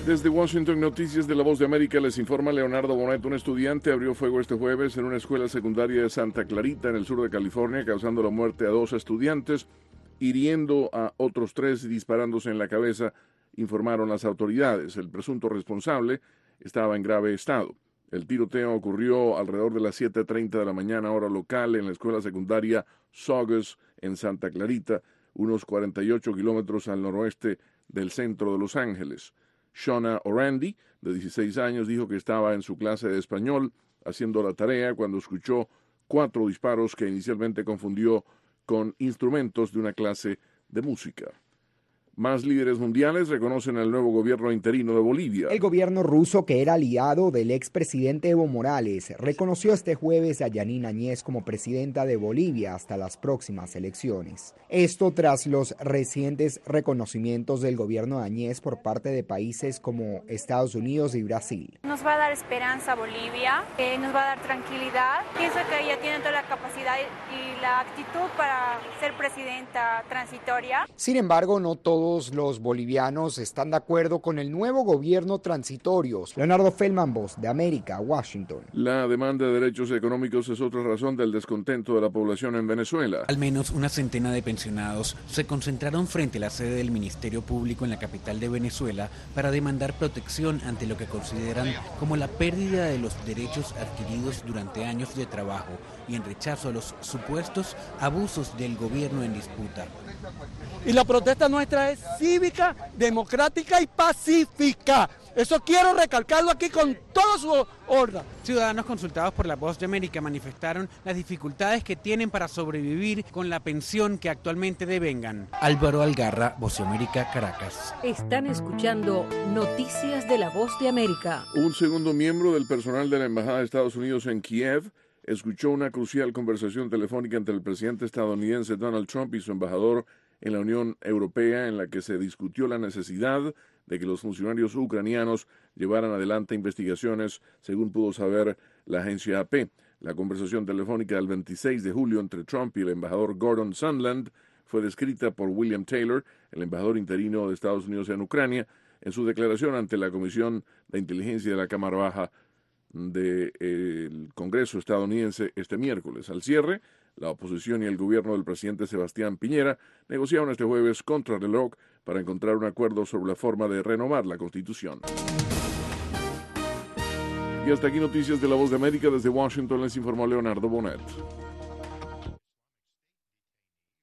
Desde Washington, Noticias de la Voz de América, les informa Leonardo Bonet. Un estudiante abrió fuego este jueves en una escuela secundaria de Santa Clarita, en el sur de California, causando la muerte a 2 estudiantes, hiriendo a otros 3 y disparándose en la cabeza, informaron las autoridades. El presunto responsable estaba en grave estado. El tiroteo ocurrió alrededor de las 7:30 de la mañana, hora local, en la escuela secundaria Saugus, en Santa Clarita, unos 48 kilómetros al noroeste del centro de Los Ángeles. Shona Orandi, de 16 años, dijo que estaba en su clase de español haciendo la tarea cuando escuchó 4 disparos que inicialmente confundió con instrumentos de una clase de música. Más líderes mundiales reconocen al nuevo gobierno interino de Bolivia. El gobierno ruso, que era aliado del expresidente Evo Morales, reconoció este jueves a Yanine Áñez como presidenta de Bolivia hasta las próximas elecciones. Esto tras los recientes reconocimientos del gobierno de Áñez por parte de países como Estados Unidos y Brasil. Nos va a dar esperanza a Bolivia, nos va a dar tranquilidad. Pienso que ella tiene toda la capacidad y la actitud para ser presidenta transitoria. Sin embargo, no todos los bolivianos están de acuerdo con el nuevo gobierno transitorio. Leonardo Feldman, Voz de América, Washington. La demanda de derechos económicos es otra razón del descontento de la población en Venezuela. Al menos una centena de pensionados se concentraron frente a la sede del Ministerio Público en la capital de Venezuela para demandar protección ante lo que consideran como la pérdida de los derechos adquiridos durante años de trabajo y en rechazo a los supuestos abusos del gobierno en disputa. Y la protesta nuestra es cívica, democrática y pacífica. Eso quiero recalcarlo aquí con toda su horda. Ciudadanos consultados por La Voz de América manifestaron las dificultades que tienen para sobrevivir con la pensión que actualmente devengan. Álvaro Algarra, Voz de América, Caracas. Están escuchando Noticias de La Voz de América. Un segundo miembro del personal de la Embajada de Estados Unidos en Kiev escuchó una crucial conversación telefónica entre el presidente estadounidense Donald Trump y su embajador en la Unión Europea, en la que se discutió la necesidad de que los funcionarios ucranianos llevaran adelante investigaciones, según pudo saber la agencia AP. La conversación telefónica del 26 de julio entre Trump y el embajador Gordon Sondland fue descrita por William Taylor, el embajador interino de Estados Unidos en Ucrania, en su declaración ante la Comisión de Inteligencia de la Cámara Baja del Congreso estadounidense este miércoles. Al cierre, la oposición y el gobierno del presidente Sebastián Piñera negociaron este jueves contra reloj para encontrar un acuerdo sobre la forma de renovar la Constitución. Y hasta aquí Noticias de la Voz de América. Desde Washington les informó Leonardo Bonet.